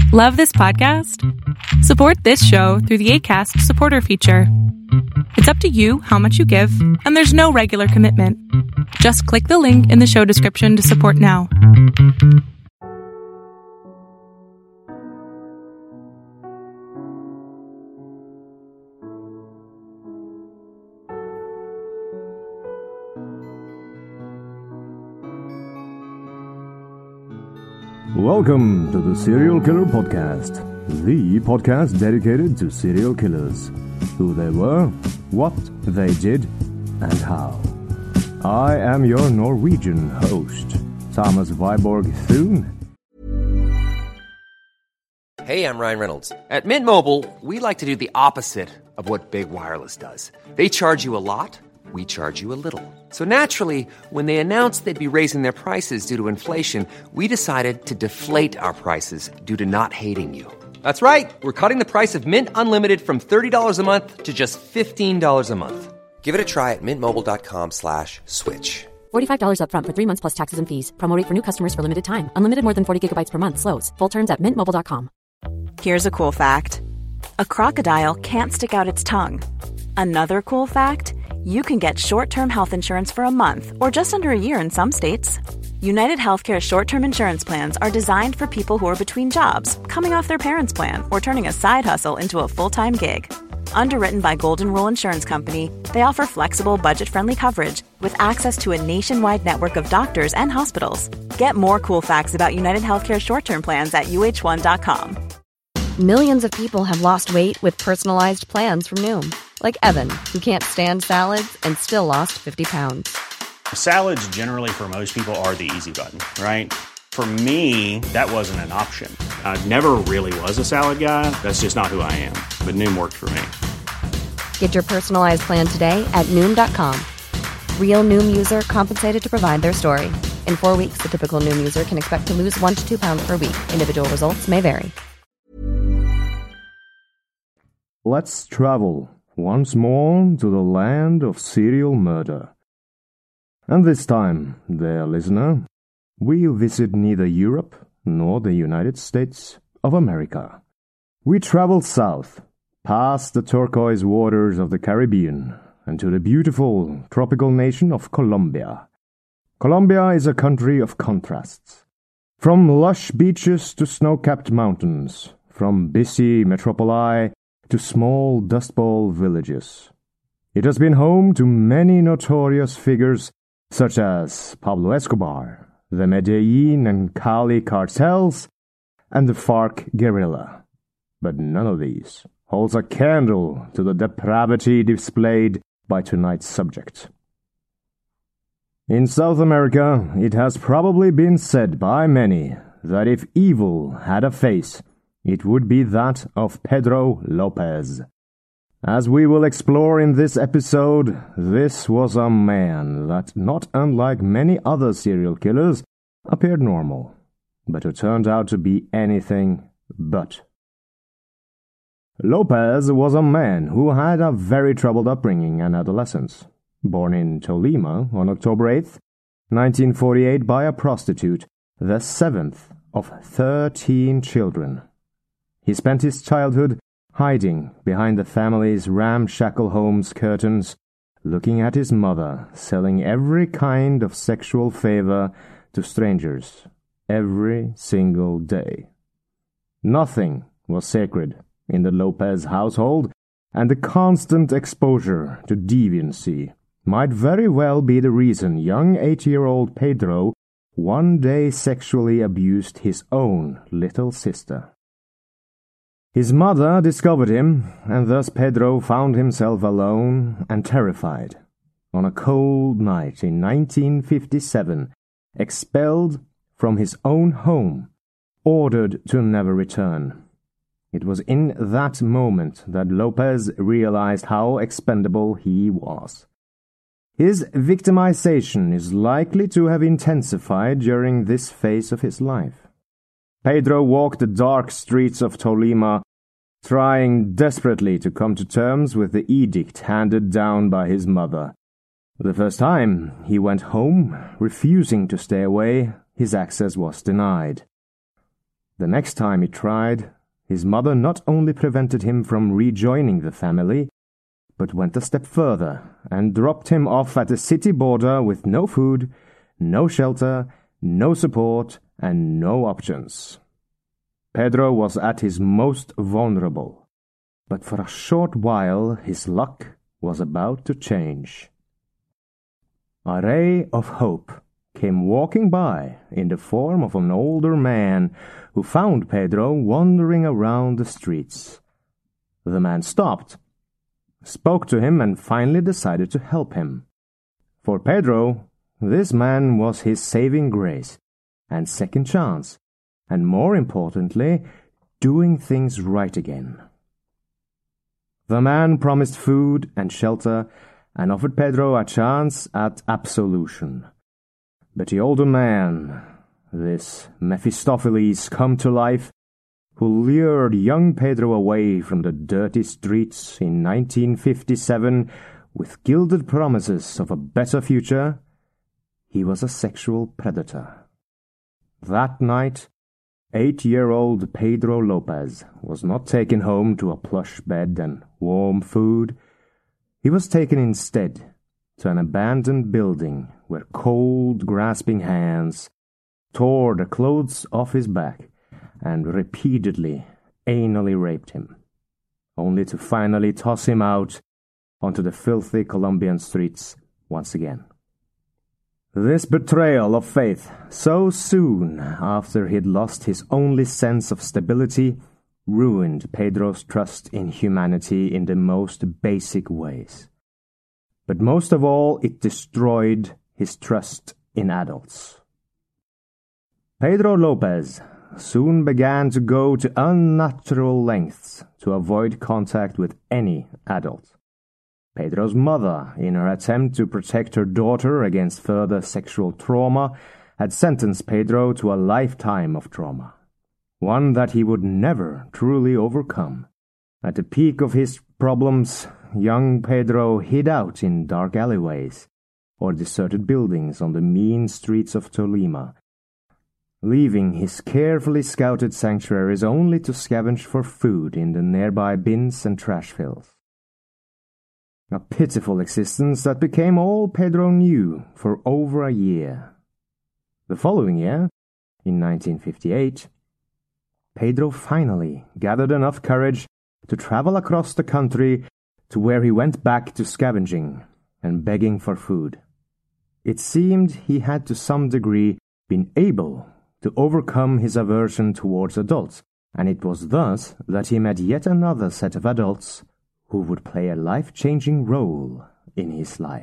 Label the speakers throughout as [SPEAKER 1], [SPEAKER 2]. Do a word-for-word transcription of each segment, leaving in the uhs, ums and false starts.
[SPEAKER 1] Love this podcast? Support this show through the Acast supporter feature. It's up to you how much you give, and there's no regular commitment. Just click the link in the show description to support now.
[SPEAKER 2] Welcome to the Serial Killer Podcast, the podcast dedicated to serial killers, who they were, what they did, and how. I am your Norwegian host, Thomas Viborg Thune.
[SPEAKER 3] Hey, I'm Ryan Reynolds. At Mint Mobile, we like to do the opposite of what Big Wireless does. They charge you a lot, we charge you a little. So naturally, when they announced they'd be raising their prices due to inflation, we decided to deflate our prices due to not hating you. That's right. We're cutting the price of Mint Unlimited from thirty dollars a month to just fifteen dollars a month. Give it a try at mintmobile.com slash switch.
[SPEAKER 4] forty-five dollars up front for three months plus taxes and fees. Promo rate for new customers for limited time. Unlimited more than forty gigabytes per month slows. Full terms at mint mobile dot com.
[SPEAKER 5] Here's a cool fact. A crocodile can't stick out its tongue. Another cool fact, you can get short-term health insurance for a month or just under a year in some states. United Healthcare short-term insurance plans are designed for people who are between jobs, coming off their parents' plan, or turning a side hustle into a full-time gig. Underwritten by Golden Rule Insurance Company, they offer flexible, budget-friendly coverage with access to a nationwide network of doctors and hospitals. Get more cool facts about United Healthcare short-term plans at U H one dot com.
[SPEAKER 4] Millions of people have lost weight with personalized plans from Noom. Like Evan, who can't stand salads and still lost fifty pounds.
[SPEAKER 6] Salads generally for most people are the easy button, right? For me, that wasn't an option. I never really was a salad guy. That's just not who I am. But Noom worked for me.
[SPEAKER 4] Get your personalized plan today at Noom dot com. Real Noom user compensated to provide their story. In four weeks, the typical Noom user can expect to lose one to two pounds per week. Individual results may vary.
[SPEAKER 2] Let's travel once more to the land of serial murder. And this time, dear listener, we visit neither Europe nor the United States of America. We travel south, past the turquoise waters of the Caribbean, and to the beautiful tropical nation of Colombia. Colombia is a country of contrasts. From lush beaches to snow-capped mountains, from busy metropoli to small Dust Bowl villages. It has been home to many notorious figures such as Pablo Escobar, the Medellin and Cali cartels, and the FARC guerrilla. But none of these holds a candle to the depravity displayed by tonight's subject. In South America, it has probably been said by many that if evil had a face, it would be that of Pedro Lopez. As we will explore in this episode, this was a man that, not unlike many other serial killers, appeared normal, but who turned out to be anything but. Lopez was a man who had a very troubled upbringing and adolescence. Born in Tolima on October eighth, nineteen forty-eight by a prostitute, the seventh of thirteen children. He spent his childhood hiding behind the family's ramshackle home's curtains, looking at his mother selling every kind of sexual favor to strangers every single day. Nothing was sacred in the Lopez household, and the constant exposure to deviancy might very well be the reason young eight-year-old Pedro one day sexually abused his own little sister. His mother discovered him, and thus Pedro found himself alone and terrified. On a cold night in nineteen fifty-seven, expelled from his own home, ordered to never return. It was in that moment that Lopez realized how expendable he was. His victimization is likely to have intensified during this phase of his life. Pedro walked the dark streets of Tolima, trying desperately to come to terms with the edict handed down by his mother. The first time he went home, refusing to stay away, his access was denied. The next time he tried, his mother not only prevented him from rejoining the family, but went a step further and dropped him off at the city border with no food, no shelter, no support, and no options. Pedro was at his most vulnerable, but for a short while his luck was about to change. A ray of hope came walking by in the form of an older man who found Pedro wandering around the streets. The man stopped, spoke to him, and finally decided to help him. For Pedro, this man was his saving grace and second chance, and more importantly, doing things right again. The man promised food and shelter and offered Pedro a chance at absolution. But the older man, this Mephistopheles come to life, who lured young Pedro away from the dirty streets in nineteen fifty-seven with gilded promises of a better future, he was a sexual predator. That night, eight-year-old Pedro Lopez was not taken home to a plush bed and warm food. He was taken instead to an abandoned building where cold, grasping hands tore the clothes off his back and repeatedly, anally raped him, only to finally toss him out onto the filthy Colombian streets once again. This betrayal of faith so soon after he'd lost his only sense of stability ruined Pedro's trust in humanity in the most basic ways. But most of all, it destroyed his trust in adults. Pedro Lopez soon began to go to unnatural lengths to avoid contact with any adult. Pedro's mother, in her attempt to protect her daughter against further sexual trauma, had sentenced Pedro to a lifetime of trauma, one that he would never truly overcome. At the peak of his problems, young Pedro hid out in dark alleyways or deserted buildings on the mean streets of Tolima, leaving his carefully scouted sanctuaries only to scavenge for food in the nearby bins and trash fills. A pitiful existence that became all Pedro knew for over a year. The following year, in nineteen fifty-eight, Pedro finally gathered enough courage to travel across the country to where he went back to scavenging and begging for food. It seemed he had to some degree been able to overcome his aversion towards adults, and it was thus that he met yet another set of adults who would play a life-changing role in his life.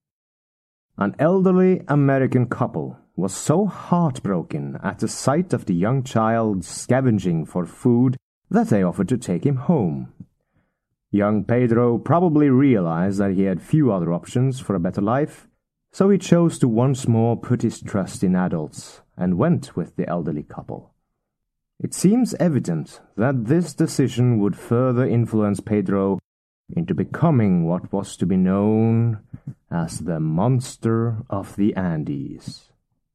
[SPEAKER 2] An elderly American couple was so heartbroken at the sight of the young child scavenging for food that they offered to take him home. Young Pedro probably realized that he had few other options for a better life, so he chose to once more put his trust in adults and went with the elderly couple. It seems evident that this decision would further influence Pedro into becoming what was to be known as the Monster of the Andes.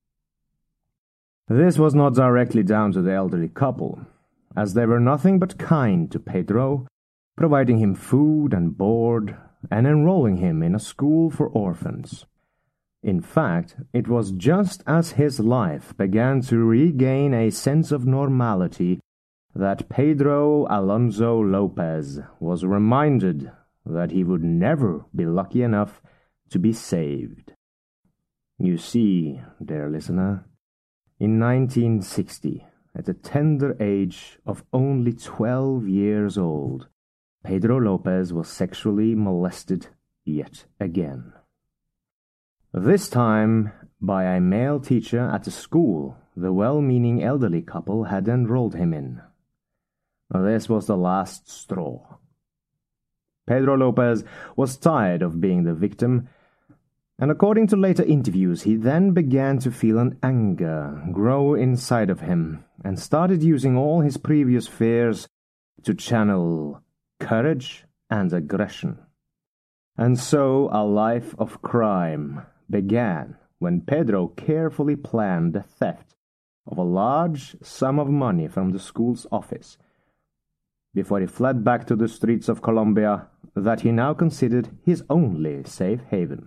[SPEAKER 2] This was not directly down to the elderly couple, as they were nothing but kind to Pedro, providing him food and board and enrolling him in a school for orphans. In fact, it was just as his life began to regain a sense of normality that Pedro Alonso Lopez was reminded that he would never be lucky enough to be saved. You see, dear listener, in nineteen sixty, at the tender age of only twelve years old, Pedro Lopez was sexually molested yet again. This time by a male teacher at the school the well-meaning elderly couple had enrolled him in. This was the last straw. Pedro Lopez was tired of being the victim, and according to later interviews, he then began to feel an anger grow inside of him and started using all his previous fears to channel courage and aggression. And so a life of crime began when Pedro carefully planned the theft of a large sum of money from the school's office before he fled back to the streets of Colombia that he now considered his only safe haven.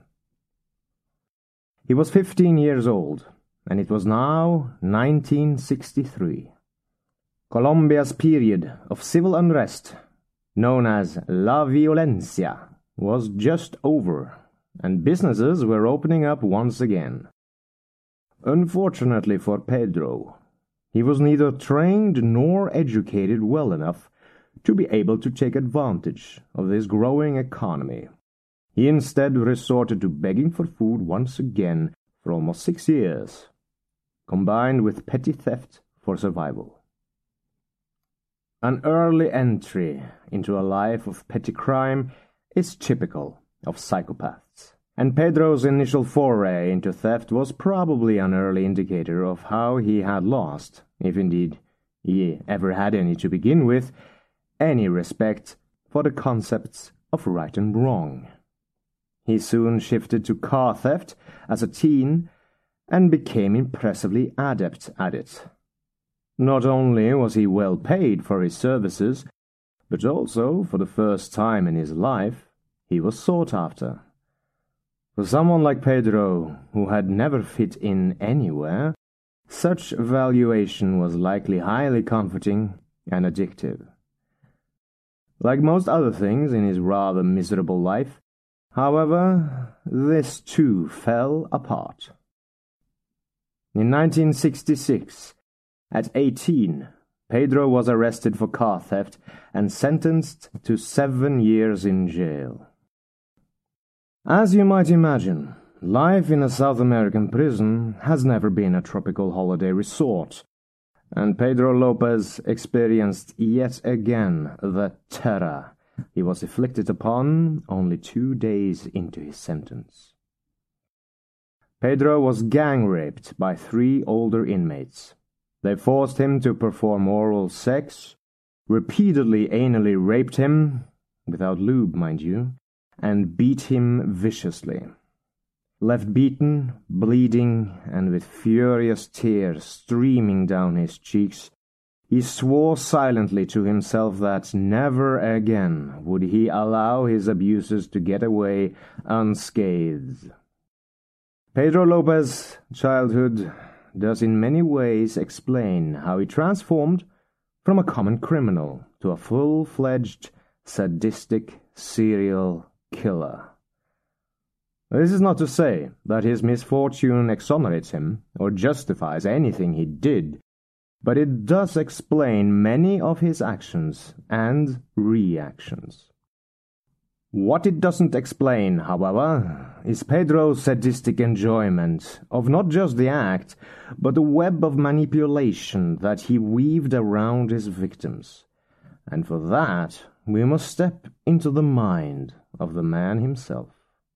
[SPEAKER 2] He was fifteen years old, and it was now nineteen sixty-three. Colombia's period of civil unrest, known as La Violencia, was just over, and businesses were opening up once again. Unfortunately for Pedro, he was neither trained nor educated well enough to be able to take advantage of this growing economy. He instead resorted to begging for food once again for almost six years, combined with petty theft for survival. An early entry into a life of petty crime is typical of psychopaths, and Pedro's initial foray into theft was probably an early indicator of how he had lost, if indeed he ever had any to begin with, any respect for the concepts of right and wrong. He soon shifted to car theft as a teen and became impressively adept at it. Not only was he well paid for his services, but also, for the first time in his life, he was sought after. For someone like Pedro, who had never fit in anywhere, such valuation was likely highly comforting and addictive. Like most other things in his rather miserable life, however, this too fell apart. In nineteen sixty-six, at eighteen, Pedro was arrested for car theft and sentenced to seven years in jail. As you might imagine, life in a South American prison has never been a tropical holiday resort, and Pedro Lopez experienced yet again the terror he was afflicted upon only two days into his sentence. Pedro was gang-raped by three older inmates. They forced him to perform oral sex, repeatedly anally raped him, without lube, mind you, and beat him viciously. Left beaten, bleeding, and with furious tears streaming down his cheeks, he swore silently to himself that never again would he allow his abusers to get away unscathed. Pedro Lopez's childhood does in many ways explain how he transformed from a common criminal to a full-fledged, sadistic serial killer. This is not to say that his misfortune exonerates him or justifies anything he did, but it does explain many of his actions and reactions. What it doesn't explain, however, is Pedro's sadistic enjoyment of not just the act, but the web of manipulation that he weaved around his victims. And for that, we must step into the mind of the man himself.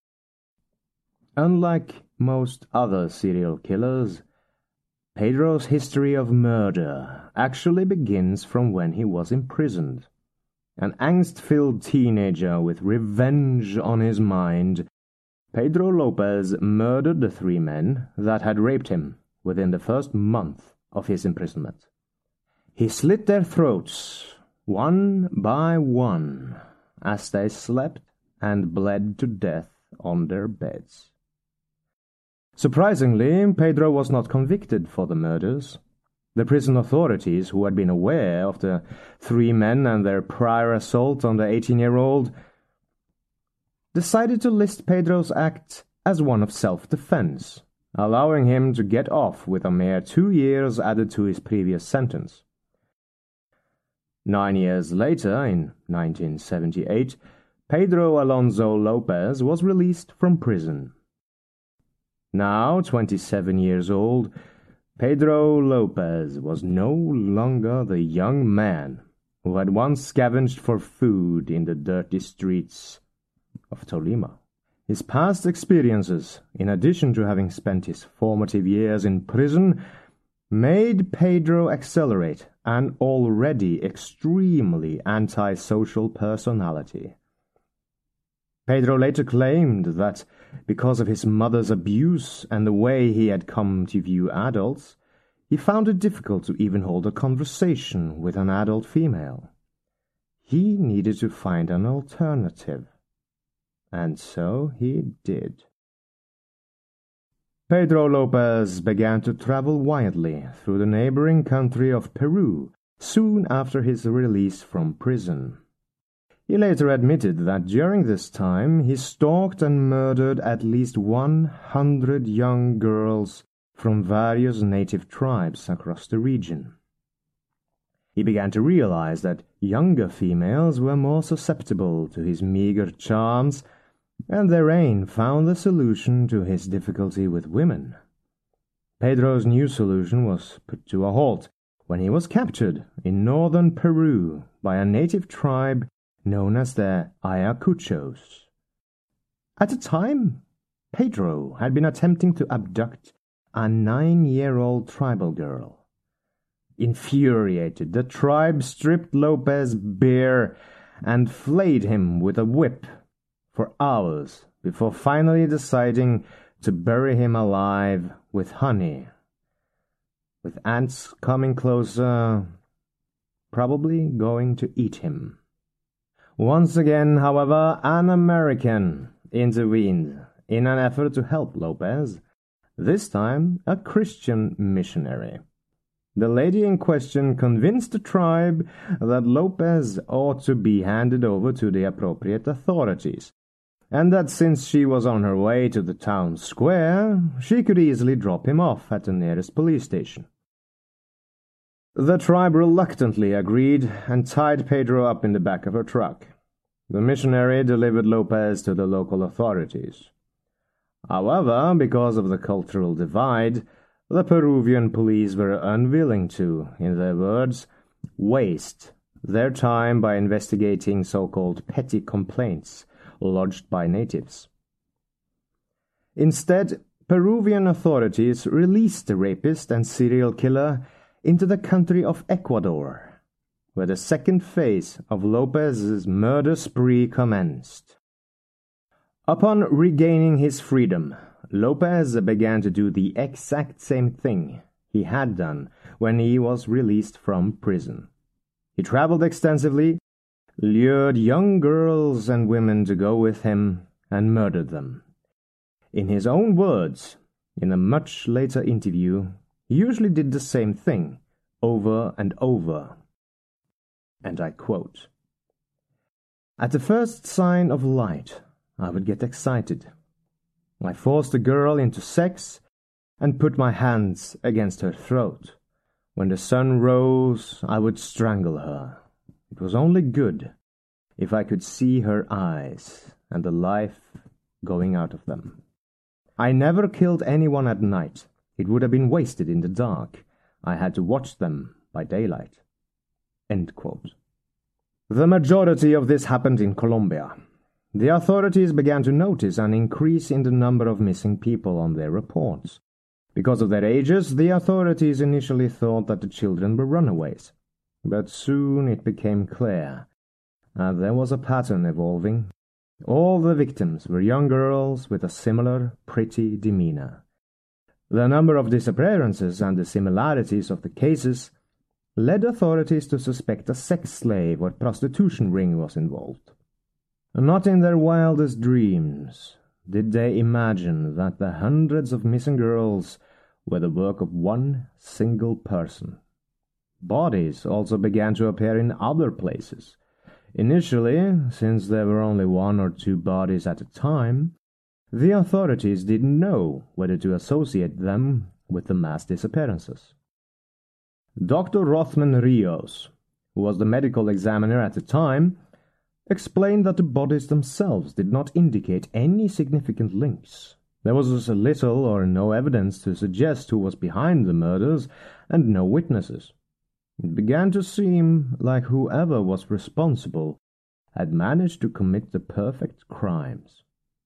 [SPEAKER 2] Unlike most other serial killers, Pedro's history of murder actually begins from when he was imprisoned. An angst-filled teenager with revenge on his mind, Pedro Lopez murdered the three men that had raped him within the first month of his imprisonment. He slit their throats, one by one, as they slept and bled to death on their beds. Surprisingly, Pedro was not convicted for the murders. The prison authorities, who had been aware of the three men and their prior assault on the eighteen-year-old, decided to list Pedro's act as one of self-defense, allowing him to get off with a mere two years added to his previous sentence. Nine years later, in nineteen seventy-eight, Pedro Alonso Lopez was released from prison. Now twenty-seven years old, Pedro Lopez was no longer the young man who had once scavenged for food in the dirty streets of Tolima. His past experiences, in addition to having spent his formative years in prison, made Pedro accelerate an already extremely antisocial personality. Pedro later claimed that because of his mother's abuse and the way he had come to view adults, he found it difficult to even hold a conversation with an adult female. He needed to find an alternative. And so he did. Pedro Lopez began to travel widely through the neighboring country of Peru soon after his release from prison. He later admitted that during this time he stalked and murdered at least one hundred young girls from various native tribes across the region. He began to realize that younger females were more susceptible to his meager charms, and therein found the solution to his difficulty with women. Pedro's new solution was put to a halt when he was captured in northern Peru by a native tribe known as the Ayacuchos. At the time, Pedro had been attempting to abduct a nine-year-old tribal girl. Infuriated, the tribe stripped Lopez bare and flayed him with a whip for hours before finally deciding to bury him alive with honey. With ants coming closer, probably going to eat him. Once again, however, an American intervened in an effort to help Lopez, this time a Christian missionary. The lady in question convinced the tribe that Lopez ought to be handed over to the appropriate authorities, and that since she was on her way to the town square, she could easily drop him off at the nearest police station. The tribe reluctantly agreed and tied Pedro up in the back of her truck. The missionary delivered Lopez to the local authorities. However, because of the cultural divide, the Peruvian police were unwilling to, in their words, waste their time by investigating so-called petty complaints lodged by natives. Instead, Peruvian authorities released the rapist and serial killer into the country of Ecuador, where the second phase of Lopez's murder spree commenced. Upon regaining his freedom, Lopez began to do the exact same thing he had done when he was released from prison. He traveled extensively, lured young girls and women to go with him, and murdered them. In his own words, in a much later interview, he usually did the same thing, over and over. And I quote, "At the first sign of light, I would get excited. I forced the girl into sex and put my hands against her throat. When the sun rose, I would strangle her. It was only good if I could see her eyes and the life going out of them. I never killed anyone at night. It would have been wasted in the dark. I had to watch them by daylight." End quote. The majority of this happened in Colombia. The authorities began to notice an increase in the number of missing people on their reports. Because of their ages, the authorities initially thought that the children were runaways. But soon it became clear that there was a pattern evolving. All the victims were young girls with a similar, pretty demeanor. The number of disappearances and the similarities of the cases led authorities to suspect a sex slave or prostitution ring was involved. Not in their wildest dreams did they imagine that the hundreds of missing girls were the work of one single person. Bodies also began to appear in other places. Initially, since there were only one or two bodies at a time, the authorities didn't know whether to associate them with the mass disappearances. Doctor Rothman Rios, who was the medical examiner at the time, explained that the bodies themselves did not indicate any significant links. There was as little or no evidence to suggest who was behind the murders, and no witnesses. It began to seem like whoever was responsible had managed to commit the perfect crimes.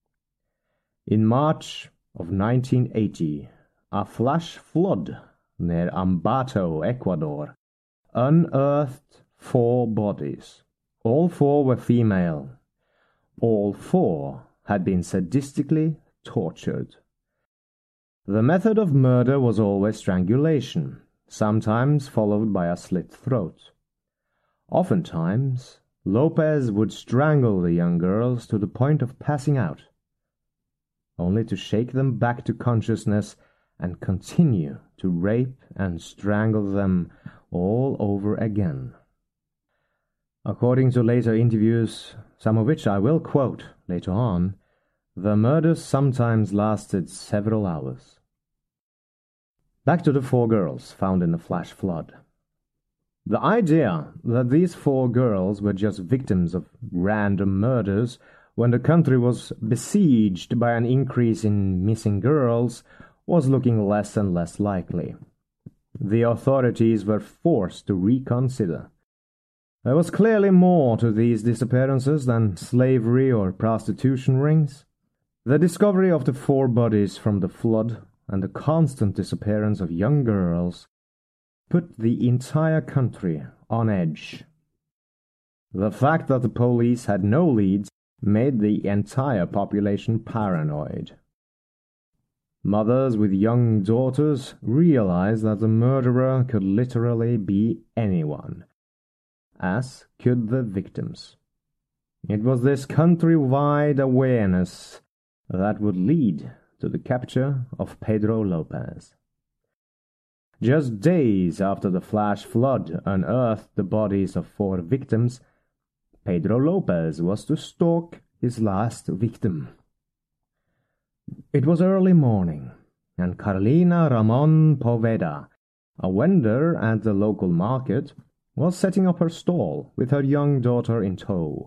[SPEAKER 2] In March of nineteen eighty, a flash flood near Ambato, Ecuador, unearthed four bodies. All four were female. All four had been sadistically tortured. The method of murder was always strangulation, sometimes followed by a slit throat. Oftentimes, Lopez would strangle the young girls to the point of passing out, only to shake them back to consciousness and continue to rape and strangle them all over again. According to later interviews, some of which I will quote later on, the murders sometimes lasted several hours. Back to the four girls found in the flash flood. The idea that these four girls were just victims of random murders when the country was besieged by an increase in missing girls was looking less and less likely. The authorities were forced to reconsider. There was clearly more to these disappearances than slavery or prostitution rings. The discovery of the four bodies from the flood and the constant disappearance of young girls put the entire country on edge. The fact that the police had no leads made the entire population paranoid. Mothers with young daughters realized that the murderer could literally be anyone, as could the victims. It was this country-wide awareness that would lead to the capture of Pedro Lopez. Just days after the flash flood unearthed the bodies of four victims, Pedro Lopez was to stalk his last victim. It was early morning, and Carlina Ramon Poveda, a vendor at the local market, was setting up her stall with her young daughter in tow.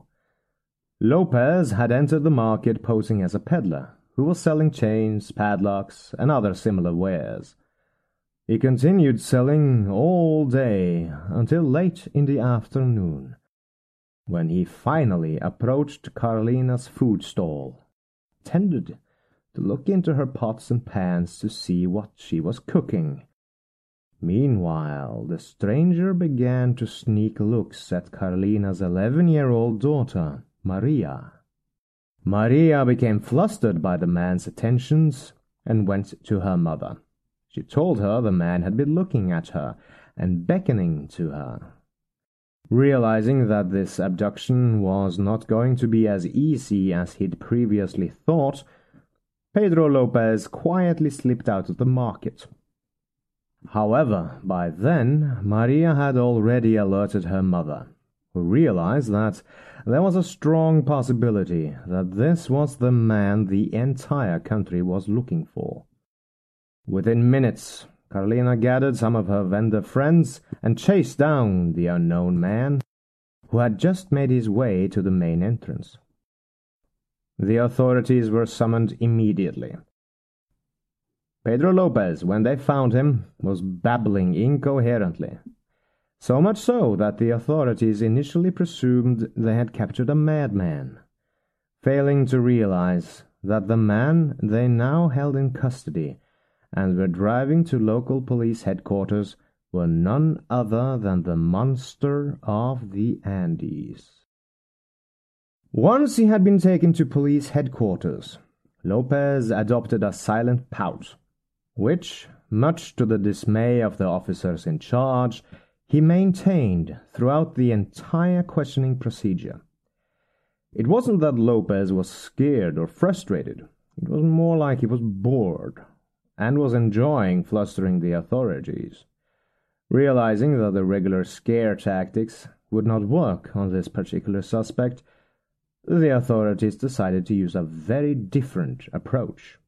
[SPEAKER 2] Lopez had entered the market posing as a peddler, who was selling chains, padlocks, and other similar wares. He continued selling all day until late in the afternoon, when he finally approached Carlina's food stall, tended to look into her pots and pans to see what she was cooking. Meanwhile, the stranger began to sneak looks at Carlina's eleven-year-old daughter, Maria. Maria became flustered by the man's attentions and went to her mother. She told her the man had been looking at her and beckoning to her. Realizing that this abduction was not going to be as easy as he'd previously thought, Pedro Lopez quietly slipped out of the market. However, by then, Maria had already alerted her mother, who realized that there was a strong possibility that this was the man the entire country was looking for. Within minutes, Carlina gathered some of her vendor friends and chased down the unknown man, who had just made his way to the main entrance. The authorities were summoned immediately. Pedro Lopez, when they found him, was babbling incoherently, so much so that the authorities initially presumed they had captured a madman, failing to realize that the man they now held in custody and were driving to local police headquarters were none other than the monster of the Andes. Once he had been taken to police headquarters, Lopez adopted a silent pout, which, much to the dismay of the officers in charge, he maintained throughout the entire questioning procedure. It wasn't that Lopez was scared or frustrated. It was more like he was bored and was enjoying flustering the authorities. Realizing that the regular scare tactics would not work on this particular suspect, the authorities decided to use a very different approach.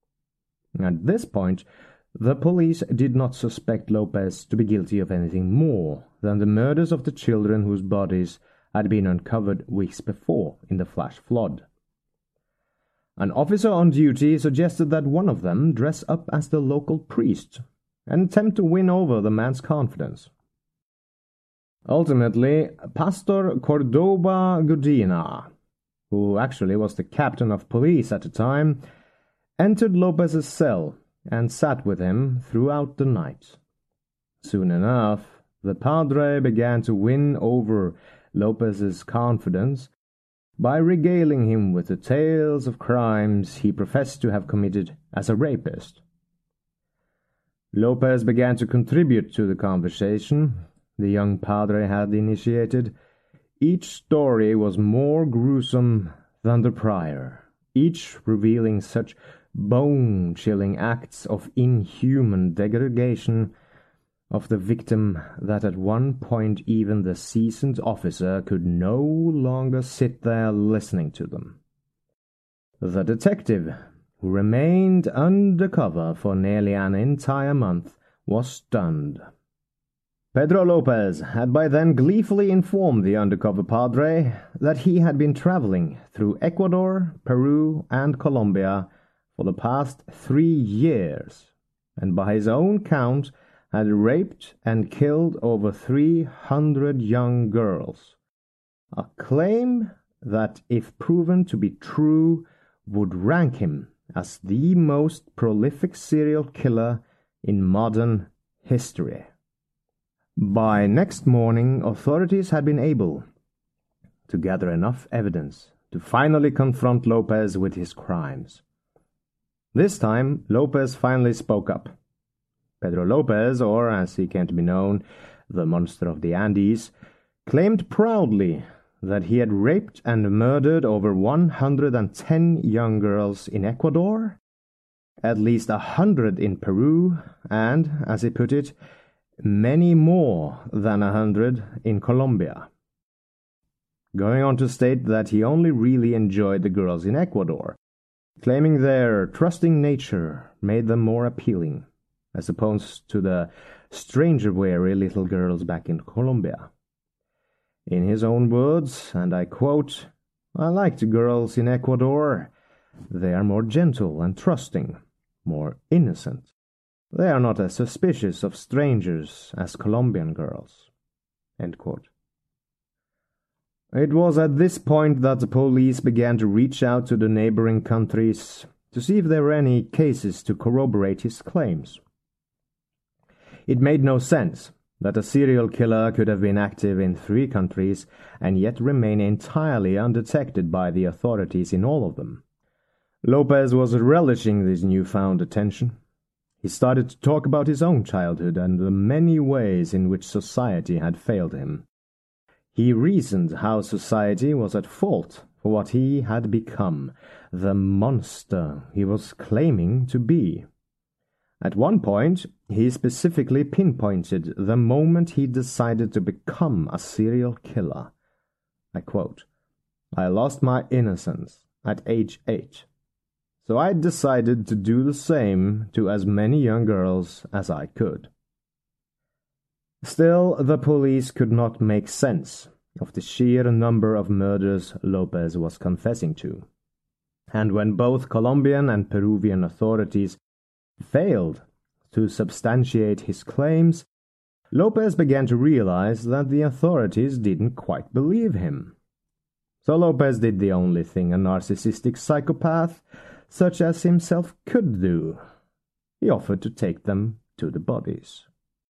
[SPEAKER 2] At this point, the police did not suspect Lopez to be guilty of anything more than the murders of the children whose bodies had been uncovered weeks before in the flash flood. An officer on duty suggested that one of them dress up as the local priest and attempt to win over the man's confidence. Ultimately, Pastor Cordoba Godina, who actually was the captain of police at the time, entered Lopez's cell and sat with him throughout the night. Soon enough, the padre began to win over Lopez's confidence by regaling him with the tales of crimes he professed to have committed as a rapist. Lopez began to contribute to the conversation the young padre had initiated. Each story was more gruesome than the prior, each revealing such bone-chilling acts of inhuman degradation of the victim that at one point even the seasoned officer could no longer sit there listening to them. The detective, who remained undercover for nearly an entire month, was stunned. Pedro Lopez had by then gleefully informed the undercover padre that he had been traveling through Ecuador, Peru, and Colombia for the past three years, and by his own count had raped and killed over three hundred young girls, a claim that, if proven to be true, would rank him as the most prolific serial killer in modern history. By next morning, authorities had been able to gather enough evidence to finally confront Lopez with his crimes. This time, Lopez finally spoke up. Pedro Lopez, or as he came to be known, the Monster of the Andes, claimed proudly that he had raped and murdered over one hundred ten young girls in Ecuador, at least a hundred in Peru, and, as he put it, many more than a hundred in Colombia. Going on to state that he only really enjoyed the girls in Ecuador, claiming their trusting nature made them more appealing, as opposed to the stranger-weary little girls back in Colombia. In his own words, and I quote, "I like the girls in Ecuador. They are more gentle and trusting, more innocent. They are not as suspicious of strangers as Colombian girls." End quote. It was at this point that the police began to reach out to the neighboring countries to see if there were any cases to corroborate his claims. It made no sense that a serial killer could have been active in three countries and yet remain entirely undetected by the authorities in all of them. Lopez was relishing this newfound attention. He started to talk about his own childhood and the many ways in which society had failed him. He reasoned how society was at fault for what he had become, the monster he was claiming to be. At one point, he specifically pinpointed the moment he decided to become a serial killer. I quote, "I lost my innocence at age eight. So I decided to do the same to as many young girls as I could." Still, the police could not make sense of the sheer number of murders Lopez was confessing to. And when both Colombian and Peruvian authorities failed to substantiate his claims, Lopez began to realize that the authorities didn't quite believe him. So Lopez did the only thing a narcissistic psychopath such as himself could do. He offered to take them to the bodies.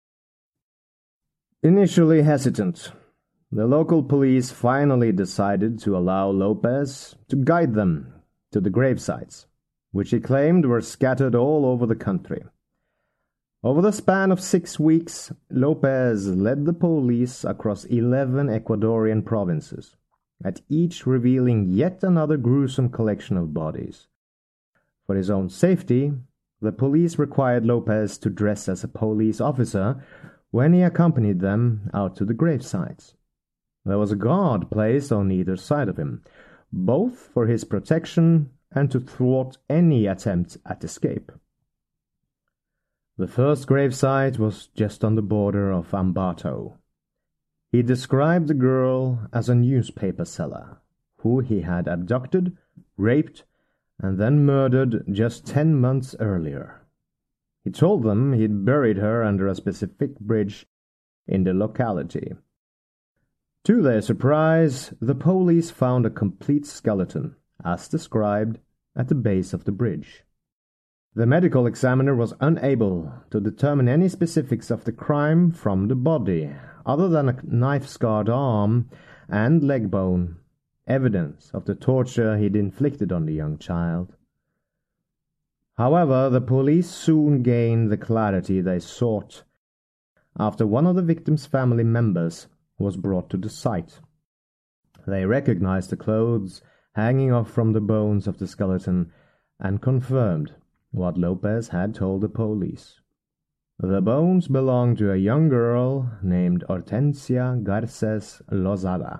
[SPEAKER 2] Initially hesitant, the local police finally decided to allow Lopez to guide them to the gravesites, which he claimed were scattered all over the country. Over the span of six weeks, Lopez led the police across eleven Ecuadorian provinces, at each revealing yet another gruesome collection of bodies. For his own safety, the police required Lopez to dress as a police officer when he accompanied them out to the gravesites. There was a guard placed on either side of him, both for his protection and to thwart any attempt at escape. The first gravesite was just on the border of Ambato. He described the girl as a newspaper seller, who he had abducted, raped, and then murdered just ten months earlier. He told them he'd buried her under a specific bridge in the locality. To their surprise, the police found a complete skeleton, as described, at the base of the bridge. The medical examiner was unable to determine any specifics of the crime from the body, other than a knife-scarred arm and leg bone, evidence of the torture he'd inflicted on the young child. However, the police soon gained the clarity they sought after one of the victim's family members was brought to the site. They recognized the clothes hanging off from the bones of the skeleton and confirmed what Lopez had told the police. The bones belonged to a young girl named Hortensia Garces Lozada.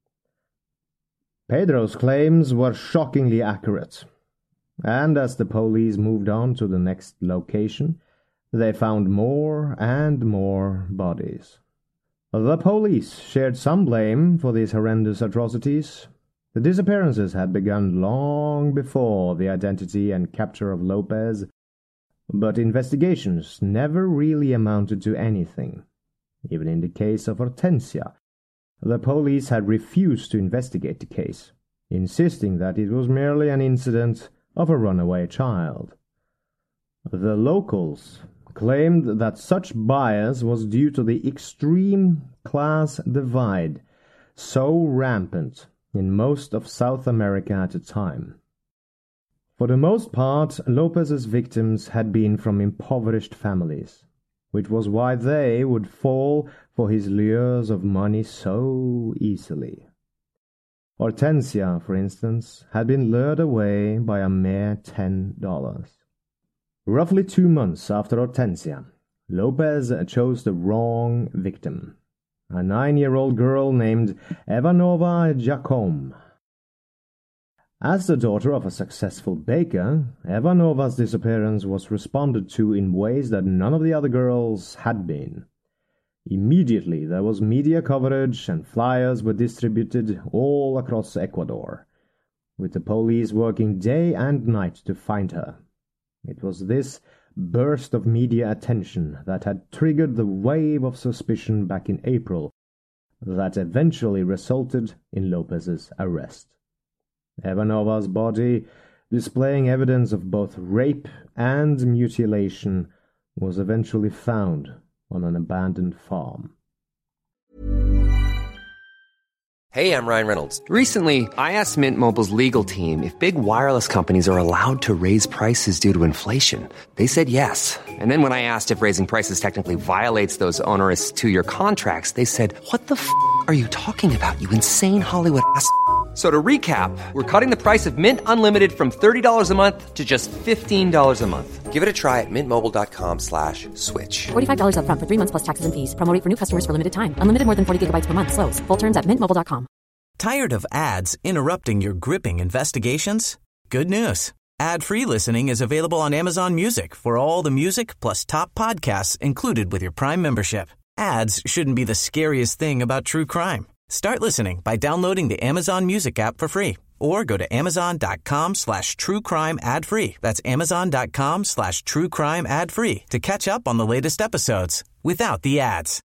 [SPEAKER 2] Pedro's claims were shockingly accurate, and as the police moved on to the next location, they found more and more bodies. The police shared some blame for these horrendous atrocities. The disappearances had begun long before the identity and capture of Lopez, but investigations never really amounted to anything. Even in the case of Hortensia, the police had refused to investigate the case, insisting that it was merely an incident of a runaway child. The locals claimed that such bias was due to the extreme class divide so rampant in most of South America at the time. For the most part, Lopez's victims had been from impoverished families, which was why they would fall for his lures of money so easily. Hortensia, for instance, had been lured away by a mere ten dollars. Roughly two months after Hortensia, Lopez chose the wrong victim, a nine-year-old girl named Evanova Jacome. As the daughter of a successful baker, Evanova's disappearance was responded to in ways that none of the other girls had been. Immediately there was media coverage and flyers were distributed all across Ecuador, with the police working day and night to find her. It was this burst of media attention that had triggered the wave of suspicion back in April that eventually resulted in Lopez's arrest. Evanova's body, displaying evidence of both rape and mutilation, was eventually found on an abandoned farm.
[SPEAKER 3] Hey, I'm Ryan Reynolds. Recently, I asked Mint Mobile's legal team if big wireless companies are allowed to raise prices due to inflation. They said yes. And then when I asked if raising prices technically violates those onerous two-year contracts, they said, "What the f*** are you talking about, you insane Hollywood ass f- So to recap, we're cutting the price of Mint Unlimited from thirty dollars a month to just fifteen dollars a month. Give it a try at mintmobile.com slash switch.
[SPEAKER 7] forty-five dollars up front for three months plus taxes and fees. Promo rate for new customers for limited time. Unlimited more than forty gigabytes per month. Slows full terms at mint mobile dot com.
[SPEAKER 8] Tired of ads interrupting your gripping investigations? Good news. Ad-free listening is available on Amazon Music for all the music plus top podcasts included with your Prime membership. Ads shouldn't be the scariest thing about true crime. Start listening by downloading the Amazon Music app for free or go to amazon.com slash true crime ad free. That's amazon.com slash true crime ad free to catch up on the latest episodes without the ads.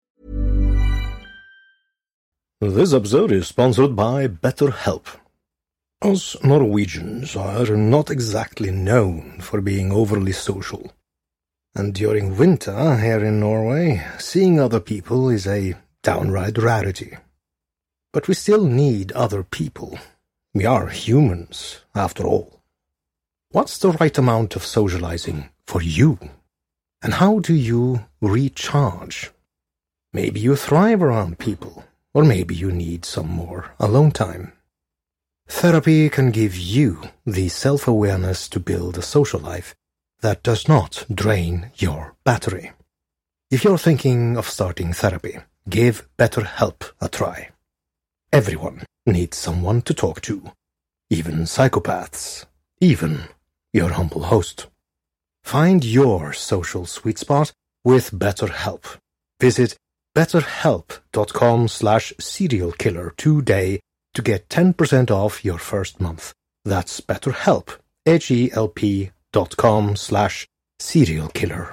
[SPEAKER 9] This episode is sponsored by BetterHelp. Us Norwegians are not exactly known for being overly social. And during winter here in Norway, seeing other people is a downright rarity. But we still need other people. We are humans, after all. What's the right amount of socializing for you? And how do you recharge? Maybe you thrive around people, or maybe you need some more alone time. Therapy can give you the self-awareness to build a social life that does not drain your battery. If you're thinking of starting therapy, give BetterHelp a try. Everyone needs someone to talk to, even psychopaths, even your humble host. Find your social sweet spot with BetterHelp. Visit betterhelp.com slash serial killer today to get ten percent off your first month. That's BetterHelp, H-E-L-P dot com slash serial killer.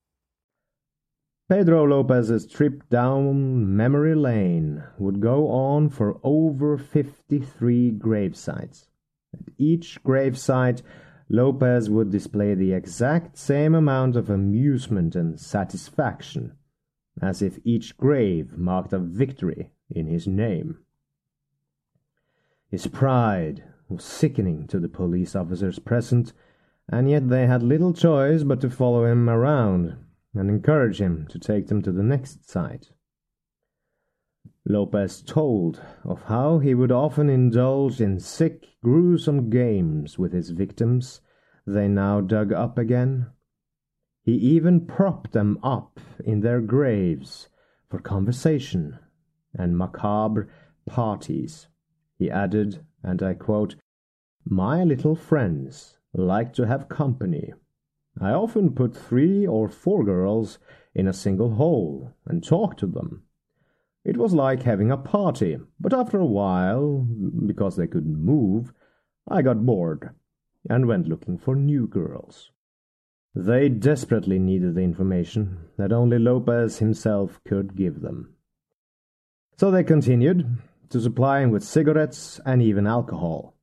[SPEAKER 2] Pedro Lopez's trip down memory lane would go on for over fifty-three gravesites. At each gravesite, Lopez would display the exact same amount of amusement and satisfaction, as if each grave marked a victory in his name. His pride was sickening to the police officers present, and yet they had little choice but to follow him around and encourage him to take them to the next site. Lopez told of how he would often indulge in sick, gruesome games with his victims they now dug up again. He even propped them up in their graves for conversation and macabre parties. He added, and I quote, "My little friends like to have company. I often put three or four girls in a single hole and talk to them. It was like having a party, but after a while, because they couldn't move, I got bored and went looking for new girls." They desperately needed the information that only Lopez himself could give them. So they continued to supply him with cigarettes and even alcohol.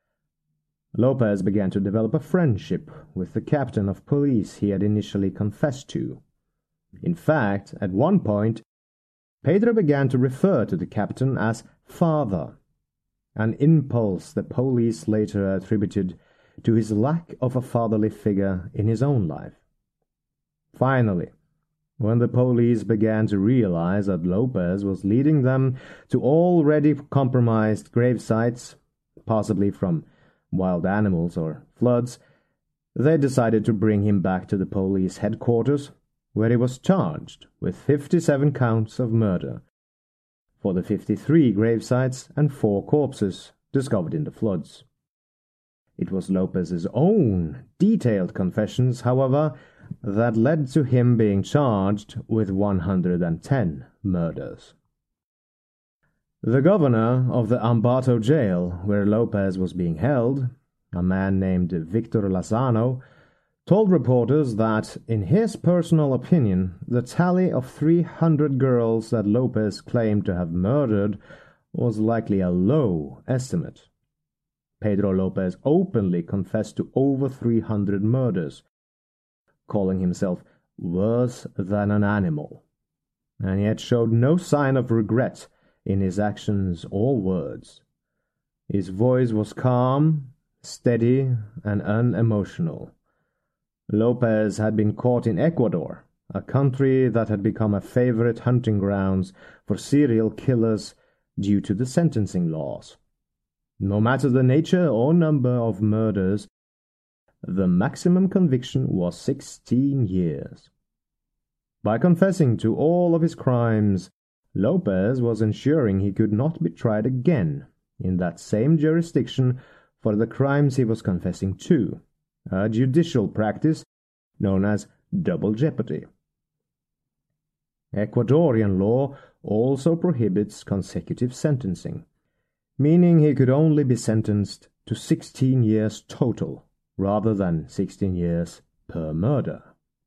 [SPEAKER 2] Lopez began to develop a friendship with the captain of police he had initially confessed to. In fact, at one point, Pedro began to refer to the captain as father, an impulse the police later attributed to his lack of a fatherly figure in his own life. Finally, when the police began to realize that Lopez was leading them to already compromised grave sites, possibly from wild animals or floods, they decided to bring him back to the police headquarters, where he was charged with fifty-seven counts of murder for the fifty-three grave sites and four corpses discovered in the floods. It was Lopez's own detailed confessions, however, that led to him being charged with one hundred ten murders. The governor of the Ambato jail, where Lopez was being held, a man named Victor Lozano, told reporters that, in his personal opinion, the tally of three hundred girls that Lopez claimed to have murdered was likely a low estimate. Pedro Lopez openly confessed to over three hundred murders, calling himself worse than an animal, and yet showed no sign of regret in his actions or words. His voice was calm, steady, and unemotional. Lopez had been caught in Ecuador, a country that had become a favorite hunting grounds for serial killers due to the sentencing laws. No matter the nature or number of murders, the maximum conviction was sixteen years. By confessing to all of his crimes, Lopez was ensuring he could not be tried again in that same jurisdiction for the crimes he was confessing to, a judicial practice known as double jeopardy. Ecuadorian law also prohibits consecutive sentencing, meaning he could only be sentenced to sixteen years total, rather than sixteen years per murder.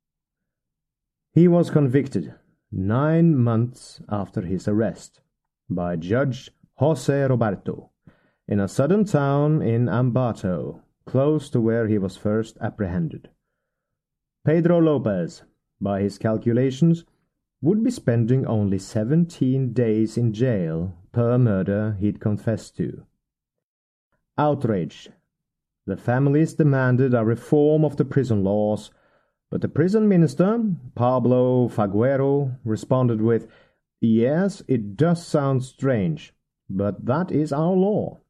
[SPEAKER 2] He was convicted nine months after his arrest by Judge José Roberto in a southern town in Ambato, close to where he was first apprehended. Pedro Lopez, by his calculations, would be spending only seventeen days in jail per murder he'd confessed to. Outraged, the families demanded a reform of the prison laws, but the prison minister, Pablo Faguero, responded with, "Yes, it does sound strange, but that is our law."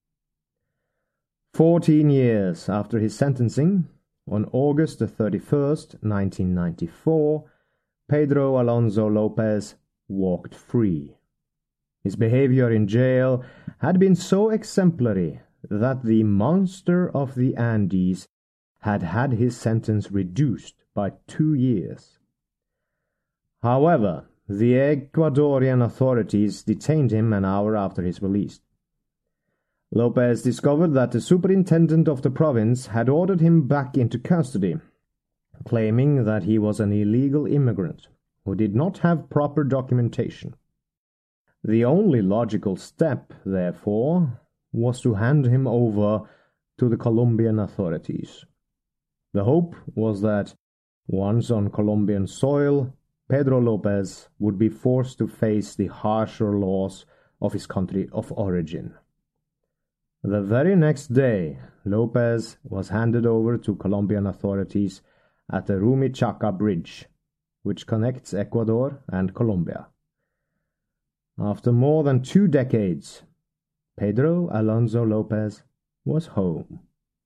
[SPEAKER 2] Fourteen years after his sentencing, on August the thirty-first, nineteen ninety-four, Pedro Alonso Lopez walked free. His behavior in jail had been so exemplary that the monster of the Andes had had his sentence reduced by two years. However, the Ecuadorian authorities detained him an hour after his release. Lopez discovered that the superintendent of the province had ordered him back into custody, claiming that he was an illegal immigrant who did not have proper documentation. The only logical step, therefore, was to hand him over to the Colombian authorities. The hope was that, once on Colombian soil, Pedro Lopez would be forced to face the harsher laws of his country of origin. The very next day, Lopez was handed over to Colombian authorities at the Rumichaca Bridge, which connects Ecuador and Colombia. After more than two decades, Pedro Alonso Lopez was home.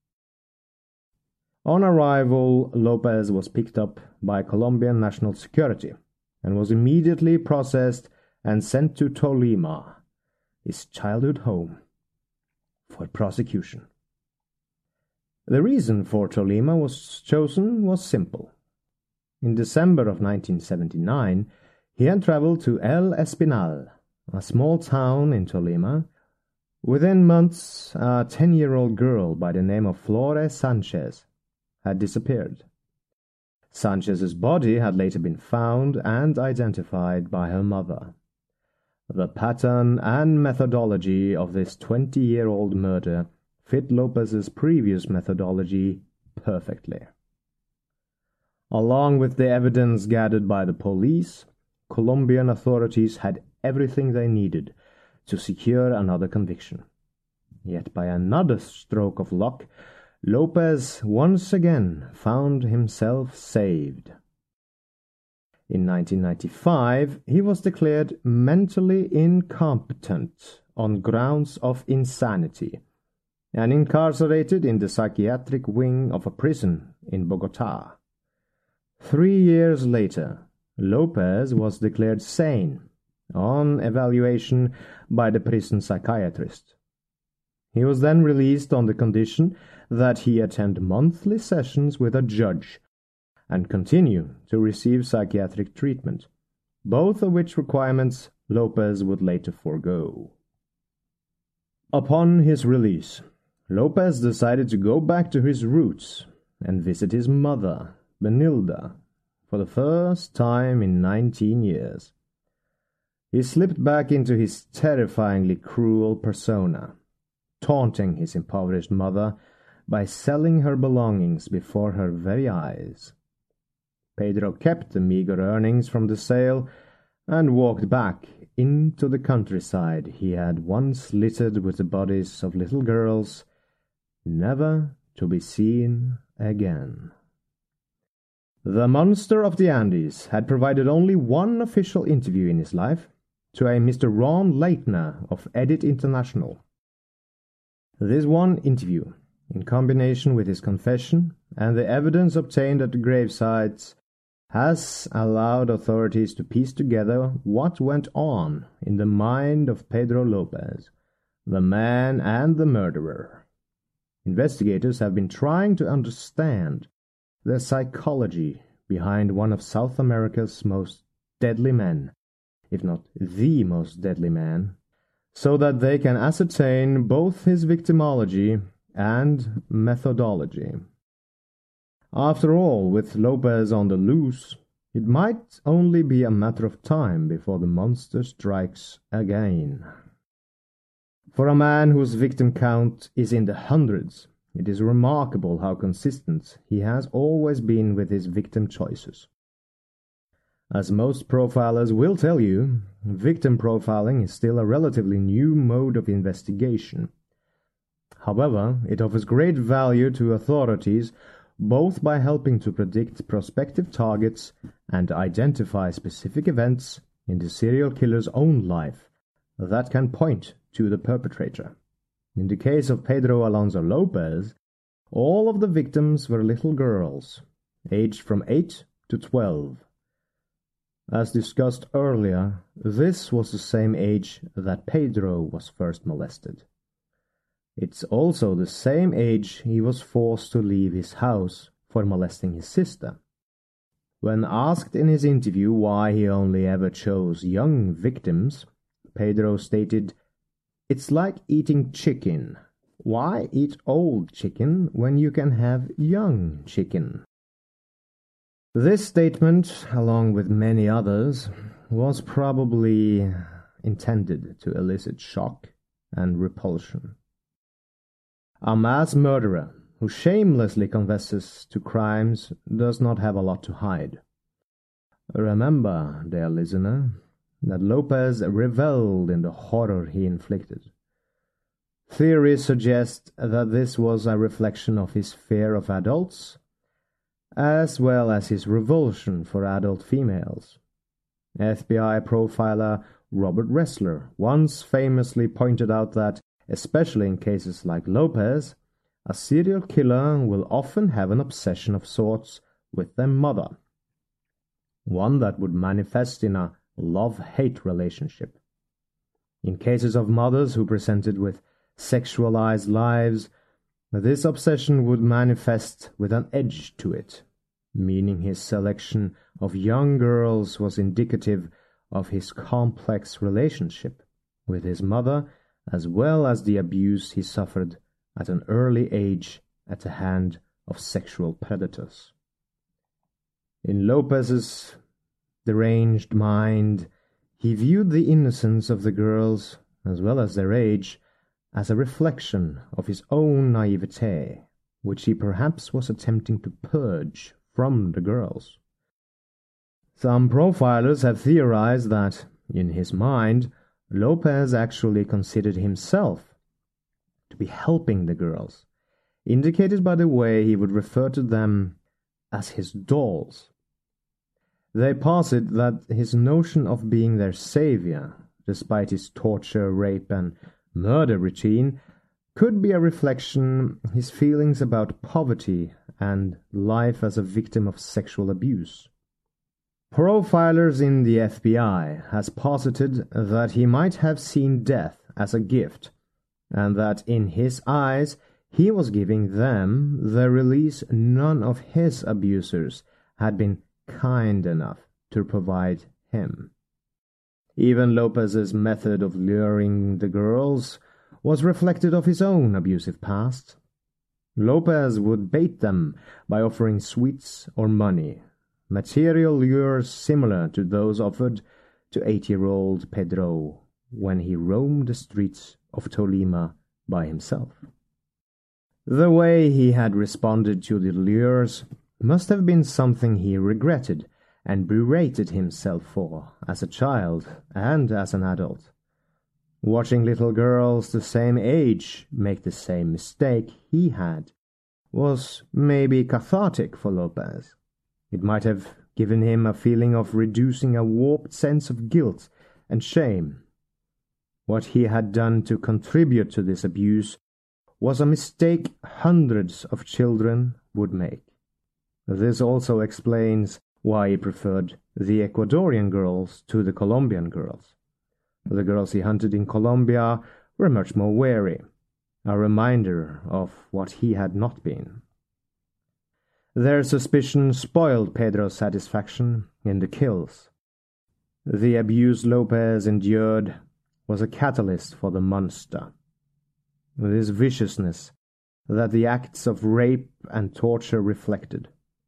[SPEAKER 2] On arrival, Lopez was picked up by Colombian National Security and was immediately processed and sent to Tolima, his childhood home, for prosecution. The reason for Tolima was chosen was simple. In December of nineteen seventy-nine, he had traveled to El Espinal, a small town in Tolima. Within months, a ten-year-old girl by the name of Flores Sanchez had disappeared. Sanchez's body had later been found and identified by her mother. The pattern and methodology of this twenty-year-old murder fit Lopez's previous methodology perfectly. Along with the evidence gathered by the police, Colombian authorities had everything they needed to secure another conviction. Yet by another stroke of luck, Lopez once again found himself saved. In nineteen ninety-five, he was declared mentally incompetent on grounds of insanity and incarcerated in the psychiatric wing of a prison in Bogotá. Three years later, Lopez was declared sane on evaluation by the prison psychiatrist. He was then released on the condition that he attend monthly sessions with a judge and continue to receive psychiatric treatment, both of which requirements Lopez would later forego. Upon his release, Lopez decided to go back to his roots and visit his mother, Benilda, for the first time in nineteen years. He slipped back into his terrifyingly cruel persona, taunting his impoverished mother by selling her belongings before her very eyes. Pedro kept the meager earnings from the sale and walked back into the countryside he had once littered with the bodies of little girls, never to be seen again. The monster of the Andes had provided only one official interview in his life, to a Mister Ron Leitner of Edit International. This one interview, in combination with his confession and the evidence obtained at the gravesites, has allowed authorities to piece together what went on in the mind of Pedro Lopez, the man and the murderer. Investigators have been trying to understand the psychology behind one of South America's most deadly men, if not the most deadly man, so that they can ascertain both his victimology and methodology. After all, with Lopez on the loose, it might only be a matter of time before the monster strikes again. For a man whose victim count is in the hundreds, it is remarkable how consistent he has always been with his victim choices. As most profilers will tell you, victim profiling is still a relatively new mode of investigation. However, it offers great value to authorities both by helping to predict prospective targets and identify specific events in the serial killer's own life that can point to the perpetrator. In the case of Pedro Alonso Lopez, all of the victims were little girls, aged from eight to twelve. As discussed earlier, this was the same age that Pedro was first molested. It's also the same age he was forced to leave his house for molesting his sister. When asked in his interview why he only ever chose young victims, Pedro stated, "It's like eating chicken. Why eat old chicken when you can have young chicken?" This statement, along with many others, was probably intended to elicit shock and repulsion. A mass murderer who shamelessly confesses to crimes does not have a lot to hide. Remember, dear listener, that Lopez revelled in the horror he inflicted. Theories suggest that this was a reflection of his fear of adults, as well as his revulsion for adult females. F B I profiler Robert Ressler once famously pointed out that, especially in cases like Lopez, a serial killer will often have an obsession of sorts with their mother, one that would manifest in a love-hate relationship. In cases of mothers who presented with sexualized lives, this obsession would manifest with an edge to it, meaning his selection of young girls was indicative of his complex relationship with his mother, as well as the abuse he suffered at an early age at the hand of sexual predators. In Lopez's deranged mind, he viewed the innocence of the girls, as well as their age, as a reflection of his own naivete, which he perhaps was attempting to purge from the girls. Some profilers have theorized that, in his mind, Lopez actually considered himself to be helping the girls, indicated by the way he would refer to them as his dolls. They posit that his notion of being their savior, despite his torture, rape, and murder routine, could be a reflection of his feelings about poverty and life as a victim of sexual abuse. Profilers in the F B I has posited that he might have seen death as a gift, and that in his eyes he was giving them the release none of his abusers had been kind enough to provide him. Even Lopez's method of luring the girls was reflected of his own abusive past. Lopez would bait them by offering sweets or money, material lures similar to those offered to eight-year-old Pedro when he roamed the streets of Tolima by himself. The way he had responded to the lures must have been something he regretted and berated himself for as a child and as an adult. Watching little girls the same age make the same mistake he had was maybe cathartic for Lopez. It might have given him a feeling of reducing a warped sense of guilt and shame. What he had done to contribute to this abuse was a mistake hundreds of children would make. This also explains why he preferred the Ecuadorian girls to the Colombian girls. The girls he hunted in Colombia were much more wary, a reminder of what he had not been. Their suspicion spoiled Pedro's satisfaction in the kills. The abuse Lopez endured was a catalyst for the monster. This viciousness that the acts of rape and torture reflected.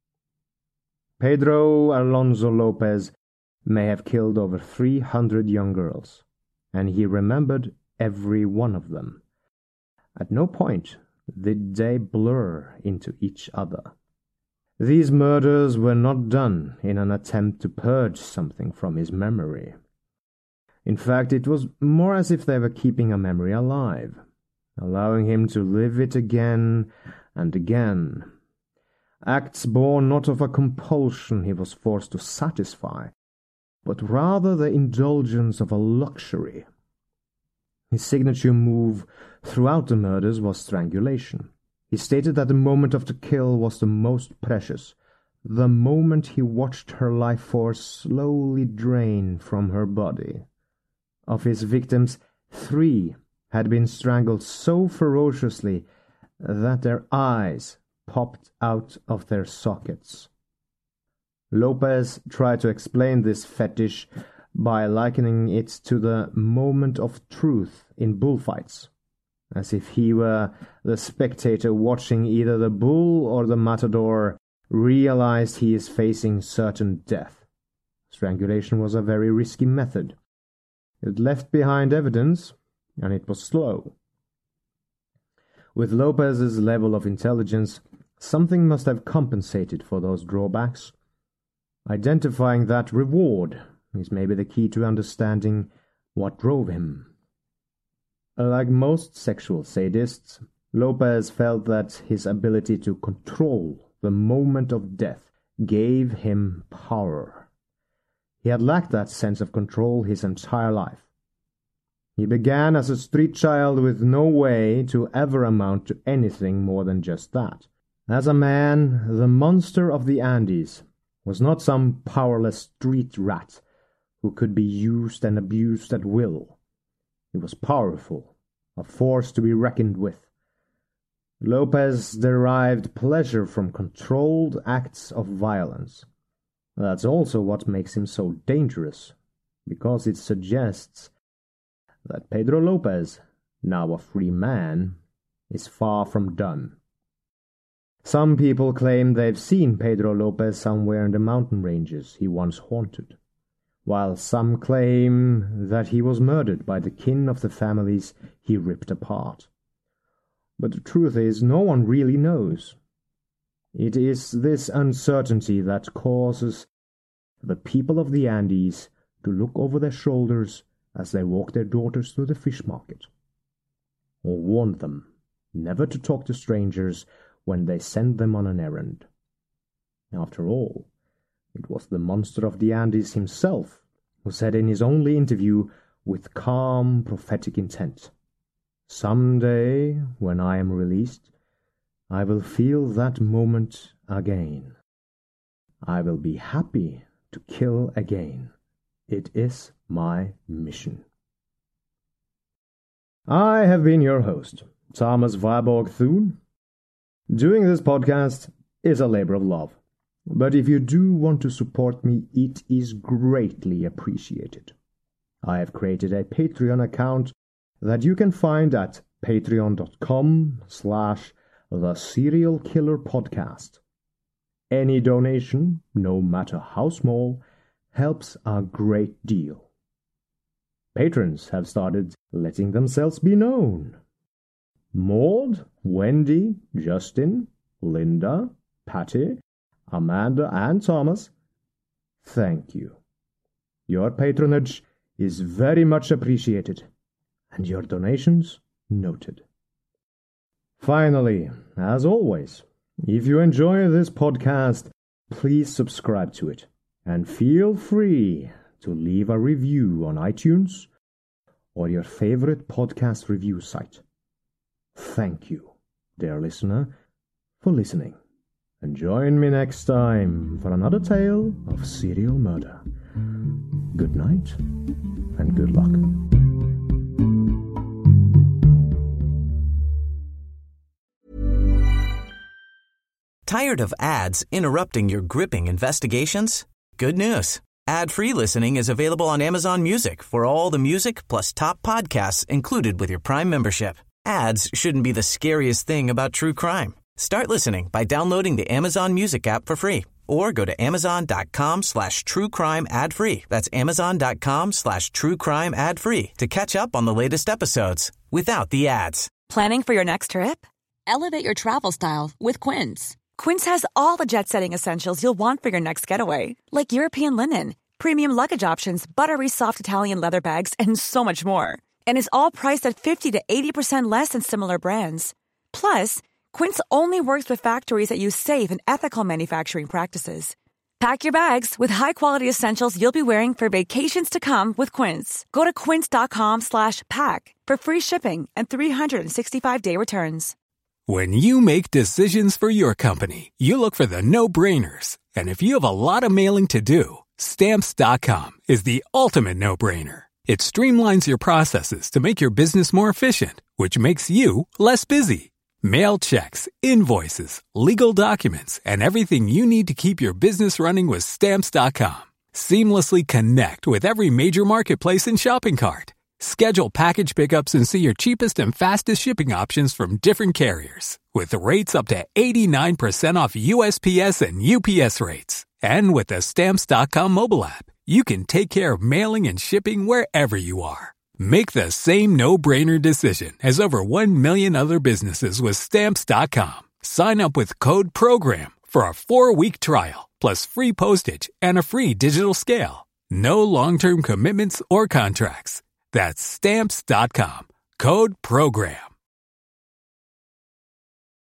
[SPEAKER 2] Pedro Alonso Lopez may have killed over three hundred young girls, and he remembered every one of them. At no point did they blur into each other. These murders were not done in an attempt to purge something from his memory. In fact, it was more as if they were keeping a memory alive, allowing him to live it again and again. Acts born not of a compulsion he was forced to satisfy, but rather the indulgence of a luxury. His signature move throughout the murders was strangulation. He stated that the moment of the kill was the most precious, the moment he watched her life force slowly drain from her body. Of his victims, three had been strangled so ferociously that their eyes popped out of their sockets. Lopez tried to explain this fetish by likening it to the moment of truth in bullfights, as if he were the spectator watching either the bull or the matador realized he is facing certain death. Strangulation was a very risky method. It left behind evidence, and it was slow. With Lopez's level of intelligence, something must have compensated for those drawbacks. Identifying that reward is maybe the key to understanding what drove him. Like most sexual sadists, Lopez felt that his ability to control the moment of death gave him power. He had lacked that sense of control his entire life. He began as a street child with no way to ever amount to anything more than just that. As a man, the monster of the Andes was not some powerless street rat who could be used and abused at will. He was powerful, a force to be reckoned with. Lopez derived pleasure from controlled acts of violence. That's also what makes him so dangerous, because it suggests that Pedro Lopez, now a free man, is far from done. Some people claim they've seen Pedro Lopez somewhere in the mountain ranges he once haunted, while some claim that he was murdered by the kin of the families he ripped apart. But the truth is, no one really knows. It is this uncertainty that causes the people of the Andes to look over their shoulders as they walk their daughters through the fish market, or warn them never to talk to strangers when they send them on an errand. After all, it was the monster of the Andes himself who said in his only interview with calm prophetic intent, "Someday, when I am released, I will feel that moment again. I will be happy to kill again. It is my mission." I have been your host, Thomas Warburg Thune. Doing this podcast is a labor of love, but if you do want to support me, it is greatly appreciated. I have created a Patreon account that you can find at patreon.com slash the Serial Killer Podcast. Any donation, no matter how small, helps a great deal. Patrons have started letting themselves be known. Maud, Wendy, Justin, Linda, Patty, Amanda, and Thomas, thank you. Your patronage is very much appreciated, and your donations noted. Finally, as always, if you enjoy this podcast, please subscribe to it, and feel free to leave a review on iTunes or your favorite podcast review site. Thank you, dear listener, for listening. And join me next time for another tale of serial murder. Good night, and good luck.
[SPEAKER 8] Tired of ads interrupting your gripping investigations? Good news. Ad-free listening is available on Amazon Music for all the music plus top podcasts included with your Prime membership. Ads shouldn't be the scariest thing about true crime. Start listening by downloading the Amazon Music app for free or go to amazon.com slash true crime ad free. That's amazon.com slash true crime ad free to catch up on the latest episodes without the ads.
[SPEAKER 5] Planning for your next trip? Elevate your travel style with Quince. Quince has all the jet-setting essentials you'll want for your next getaway, like European linen, premium luggage options, buttery soft Italian leather bags, and so much more. And is all priced at fifty to eighty percent less than similar brands. Plus, Quince only works with factories that use safe and ethical manufacturing practices. Pack your bags with high-quality essentials you'll be wearing for vacations to come with Quince. Go to quince.com slash pack for free shipping and three sixty-five day returns.
[SPEAKER 10] When you make decisions for your company, you look for the no-brainers. And if you have a lot of mailing to do, Stamps dot com is the ultimate no-brainer. It streamlines your processes to make your business more efficient, which makes you less busy. Mail checks, invoices, legal documents, and everything you need to keep your business running with Stamps dot com. Seamlessly connect with every major marketplace and shopping cart. Schedule package pickups and see your cheapest and fastest shipping options from different carriers, with rates up to eighty-nine percent off U S P S and U P S rates. And with the Stamps dot com mobile app, you can take care of mailing and shipping wherever you are. Make the same no-brainer decision as over one million other businesses with Stamps dot com. Sign up with code PROGRAM for a four-week trial, plus free postage and a free digital scale. No long-term commitments or contracts. That's Stamps dot com. Code PROGRAM.